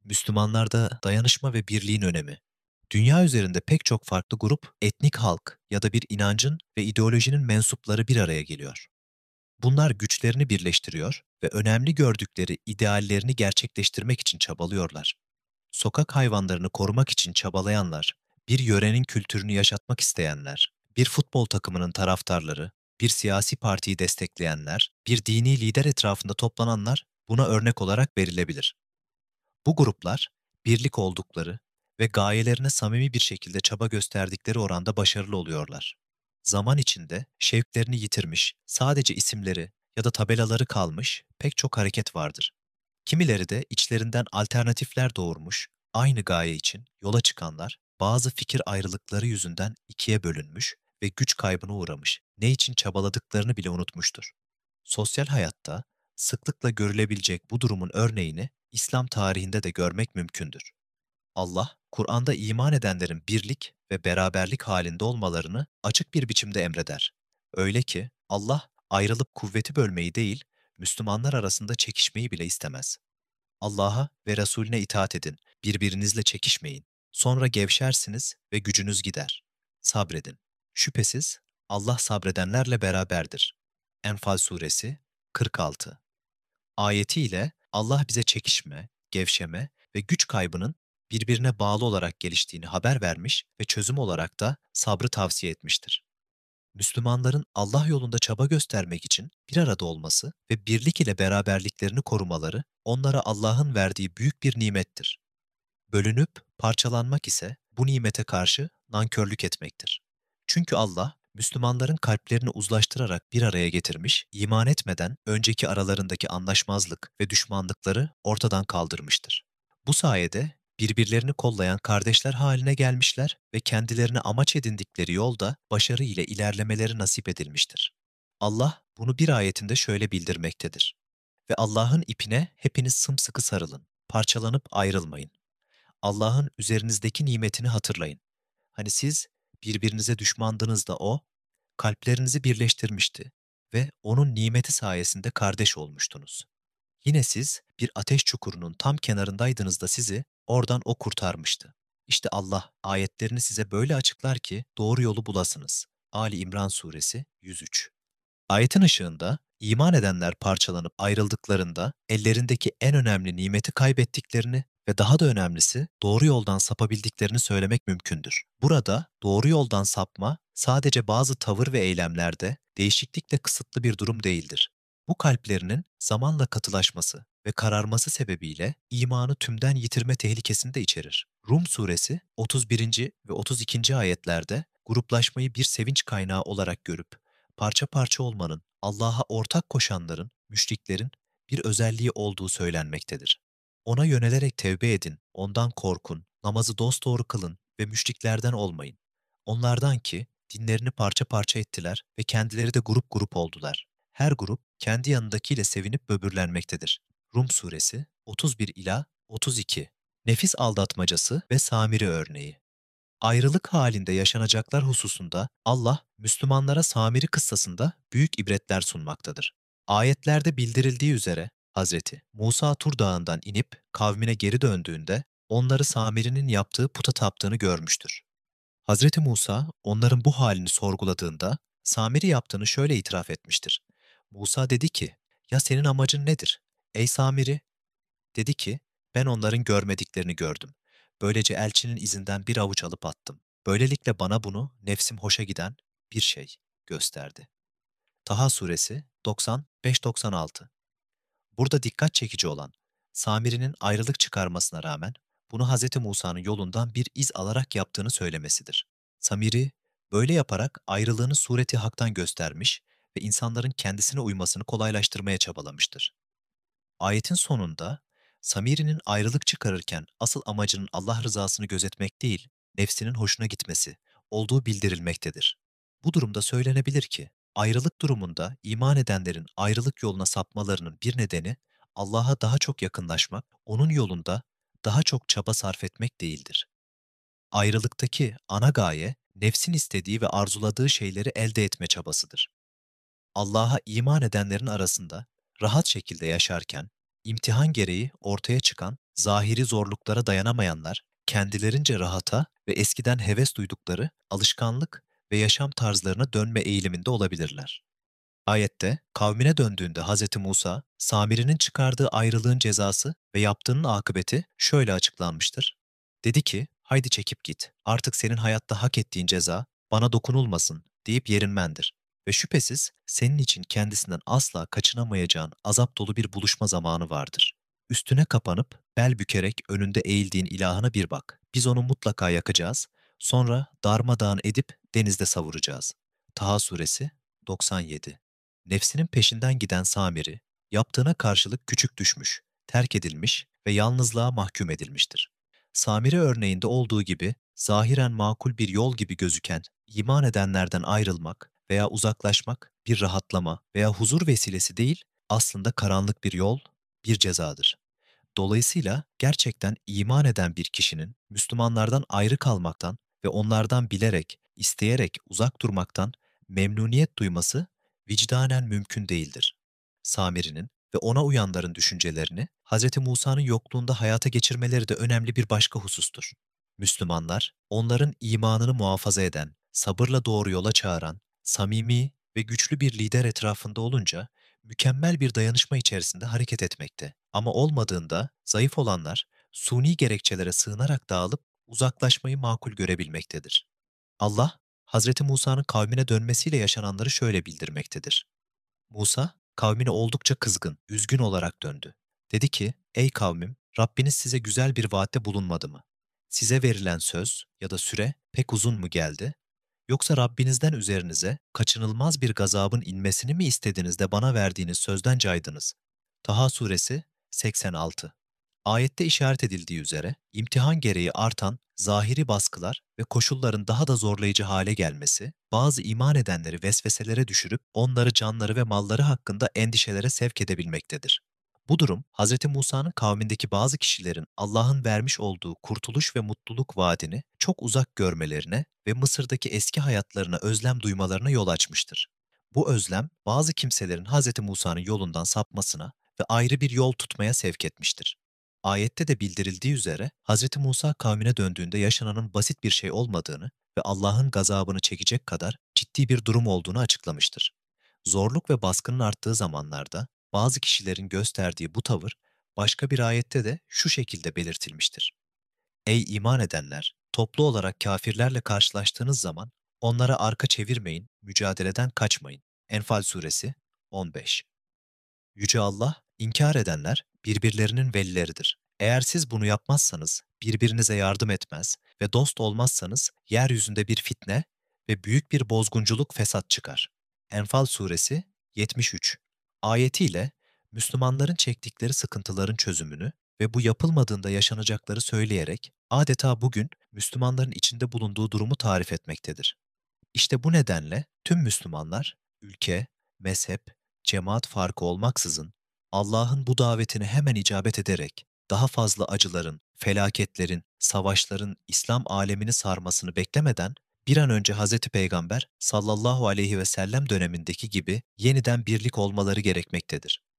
Müslümanlarda dayanışma ve birliğin önemi. Dünya üzerinde pek çok farklı grup, etnik halk ya da bir inancın ve ideolojinin mensupları bir araya geliyor. Bunlar güçlerini birleştiriyor ve önemli gördükleri ideallerini gerçekleştirmek için çabalıyorlar. Sokak hayvanlarını korumak için çabalayanlar, bir yörenin kültürünü yaşatmak isteyenler, bir futbol takımının taraftarları, bir siyasi partiyi destekleyenler, bir dini lider etrafında toplananlar buna örnek olarak verilebilir. Bu gruplar, birlik oldukları ve gayelerine samimi bir şekilde çaba gösterdikleri oranda başarılı oluyorlar. Zaman içinde şevklerini yitirmiş, sadece isimleri ya da tabelaları kalmış pek çok hareket vardır. Kimileri de içlerinden alternatifler doğurmuş, aynı gaye için yola çıkanlar, bazı fikir ayrılıkları yüzünden ikiye bölünmüş ve güç kaybına uğramış, ne için çabaladıklarını bile unutmuştur. Sosyal hayatta sıklıkla görülebilecek bu durumun örneğini İslam tarihinde de görmek mümkündür. Allah, Kur'an'da iman edenlerin birlik ve beraberlik halinde olmalarını açık bir biçimde emreder. Öyle ki Allah ayrılıp kuvveti bölmeyi değil, Müslümanlar arasında çekişmeyi bile istemez. Allah'a ve Resulüne itaat edin, birbirinizle çekişmeyin. Sonra gevşersiniz ve gücünüz gider. Sabredin. Şüphesiz Allah sabredenlerle beraberdir. Enfal Suresi 46 ayetiyle Allah bize çekişme, gevşeme ve güç kaybının birbirine bağlı olarak geliştiğini haber vermiş ve çözüm olarak da sabrı tavsiye etmiştir. Müslümanların Allah yolunda çaba göstermek için bir arada olması ve birlik ile beraberliklerini korumaları onlara Allah'ın verdiği büyük bir nimettir. Bölünüp parçalanmak ise bu nimete karşı nankörlük etmektir. Çünkü Allah, Müslümanların kalplerini uzlaştırarak bir araya getirmiş, iman etmeden önceki aralarındaki anlaşmazlık ve düşmanlıkları ortadan kaldırmıştır. Bu sayede birbirlerini kollayan kardeşler haline gelmişler ve kendilerine amaç edindikleri yolda başarı ile ilerlemeleri nasip edilmiştir. Allah bunu bir ayetinde şöyle bildirmektedir. Ve Allah'ın ipine hepiniz sımsıkı sarılın, parçalanıp ayrılmayın. Allah'ın üzerinizdeki nimetini hatırlayın. Hani siz birbirinize düşmandınız da o, kalplerinizi birleştirmişti ve onun nimeti sayesinde kardeş olmuştunuz. Yine siz bir ateş çukurunun tam kenarındaydınız da sizi oradan o kurtarmıştı. İşte Allah ayetlerini size böyle açıklar ki doğru yolu bulasınız. Ali İmran Suresi 103. Ayetin ışığında iman edenler parçalanıp ayrıldıklarında ellerindeki en önemli nimeti kaybettiklerini ve daha da önemlisi doğru yoldan sapabildiklerini söylemek mümkündür. Burada doğru yoldan sapma sadece bazı tavır ve eylemlerde değişiklikle kısıtlı bir durum değildir. Bu kalplerinin zamanla katılaşması ve kararması sebebiyle imanı tümden yitirme tehlikesini de içerir. Rum suresi 31. ve 32. ayetlerde gruplaşmayı bir sevinç kaynağı olarak görüp parça parça olmanın, Allah'a ortak koşanların, müşriklerin bir özelliği olduğu söylenmektedir. Ona yönelerek tevbe edin, ondan korkun, namazı dosdoğru kılın ve müşriklerden olmayın. Onlardan ki dinlerini parça parça ettiler ve kendileri de grup grup oldular. Her grup kendi yanındakiyle sevinip böbürlenmektedir. Rum suresi 31 ila 32. Nefis aldatmacası ve Samiri örneği. Ayrılık halinde yaşanacaklar hususunda Allah, Müslümanlara Samiri kıssasında büyük ibretler sunmaktadır. Ayetlerde bildirildiği üzere Hazreti Musa Tur Dağı'ndan inip kavmine geri döndüğünde onları Samiri'nin yaptığı puta taptığını görmüştür. Hazreti Musa onların bu halini sorguladığında Samiri yaptığını şöyle itiraf etmiştir. Musa dedi ki, "Ya senin amacın nedir? Ey Samiri?" Dedi ki, ben onların görmediklerini gördüm. Böylece elçinin izinden bir avuç alıp attım. Böylelikle bana bunu nefsim hoşa giden bir şey gösterdi. Taha suresi 95-96. Burada dikkat çekici olan, Samiri'nin ayrılık çıkarmasına rağmen bunu Hz. Musa'nın yolundan bir iz alarak yaptığını söylemesidir. Samiri, böyle yaparak ayrılığını sureti haktan göstermiş ve insanların kendisine uymasını kolaylaştırmaya çabalamıştır. Ayetin sonunda Samiri'nin ayrılık çıkarırken asıl amacının Allah rızasını gözetmek değil, nefsinin hoşuna gitmesi olduğu bildirilmektedir. Bu durumda söylenebilir ki, ayrılık durumunda iman edenlerin ayrılık yoluna sapmalarının bir nedeni Allah'a daha çok yakınlaşmak, onun yolunda daha çok çaba sarf etmek değildir. Ayrılıktaki ana gaye, nefsin istediği ve arzuladığı şeyleri elde etme çabasıdır. Allah'a iman edenlerin arasında rahat şekilde yaşarken, imtihan gereği ortaya çıkan Zahiri zorluklara dayanamayanlar, kendilerince rahata ve eskiden heves duydukları alışkanlık ve yaşam tarzlarına dönme eğiliminde olabilirler. Ayette kavmine döndüğünde Hz. Musa, Samiri'nin çıkardığı ayrılığın cezası ve yaptığının akıbeti şöyle açıklanmıştır. Dedi ki, haydi çekip git, artık senin hayatta hak ettiğin ceza bana dokunulmasın deyip yerinmendir. Ve şüphesiz senin için kendisinden asla kaçınamayacağın azap dolu bir buluşma zamanı vardır. Üstüne kapanıp bel bükerek önünde eğildiğin ilahına bir bak. Biz onu mutlaka yakacağız, sonra darmadağın edip denizde savuracağız. Taha suresi 97. Nefsinin peşinden giden Samiri, yaptığına karşılık küçük düşmüş, terk edilmiş ve yalnızlığa mahkum edilmiştir. Samiri örneğinde olduğu gibi, zahiren makul bir yol gibi gözüken iman edenlerden ayrılmak veya uzaklaşmak bir rahatlama veya huzur vesilesi değil, aslında karanlık bir yol, bir cezadır. Dolayısıyla gerçekten iman eden bir kişinin Müslümanlardan ayrı kalmaktan ve onlardan bilerek, isteyerek uzak durmaktan memnuniyet duyması vicdanen mümkün değildir. Samiri'nin ve ona uyanların düşüncelerini Hz. Musa'nın yokluğunda hayata geçirmeleri de önemli bir başka husustur. Müslümanlar, onların imanını muhafaza eden, sabırla doğru yola çağıran, samimi ve güçlü bir lider etrafında olunca mükemmel bir dayanışma içerisinde hareket etmekte. Ama olmadığında zayıf olanlar suni gerekçelere sığınarak dağılıp uzaklaşmayı makul görebilmektedir. Allah, Hazreti Musa'nın kavmine dönmesiyle yaşananları şöyle bildirmektedir. Musa, kavmine oldukça kızgın, üzgün olarak döndü. Dedi ki, ey kavmim, Rabbiniz size güzel bir vaatte bulunmadı mı? Size verilen söz ya da süre pek uzun mu geldi? Yoksa Rabbinizden üzerinize kaçınılmaz bir gazabın inmesini mi istediniz de bana verdiğiniz sözden caydınız? Taha suresi 86. Ayette işaret edildiği üzere imtihan gereği artan zahiri baskılar ve koşulların daha da zorlayıcı hale gelmesi, bazı iman edenleri vesveselere düşürüp onları canları ve malları hakkında endişelere sevk edebilmektedir. Bu durum, Hz. Musa'nın kavmindeki bazı kişilerin Allah'ın vermiş olduğu kurtuluş ve mutluluk vaadini çok uzak görmelerine ve Mısır'daki eski hayatlarına özlem duymalarına yol açmıştır. Bu özlem, bazı kimselerin Hz. Musa'nın yolundan sapmasına ve ayrı bir yol tutmaya sevk etmiştir. Ayette de bildirildiği üzere Hz. Musa kavmine döndüğünde yaşananın basit bir şey olmadığını ve Allah'ın gazabını çekecek kadar ciddi bir durum olduğunu açıklamıştır. Zorluk ve baskının arttığı zamanlarda bazı kişilerin gösterdiği bu tavır başka bir ayette de şu şekilde belirtilmiştir. Ey iman edenler! Toplu olarak kafirlerle karşılaştığınız zaman onlara arka çevirmeyin, mücadeleden kaçmayın. Enfal suresi 15. Yüce Allah, inkar edenler birbirlerinin velileridir. Eğer siz bunu yapmazsanız, birbirinize yardım etmez ve dost olmazsanız yeryüzünde bir fitne ve büyük bir bozgunculuk fesat çıkar. Enfal suresi 73. Ayetiyle Müslümanların çektikleri sıkıntıların çözümünü ve bu yapılmadığında yaşanacakları söyleyerek adeta bugün Müslümanların içinde bulunduğu durumu tarif etmektedir. İşte bu nedenle tüm Müslümanlar, ülke, mezhep, cemaat farkı olmaksızın Allah'ın bu davetine hemen icabet ederek daha fazla acıların, felaketlerin, savaşların İslam alemini sarmasını beklemeden bir an önce Hz. Peygamber sallallahu aleyhi ve sellem dönemindeki gibi yeniden birlik olmaları gerekmektedir.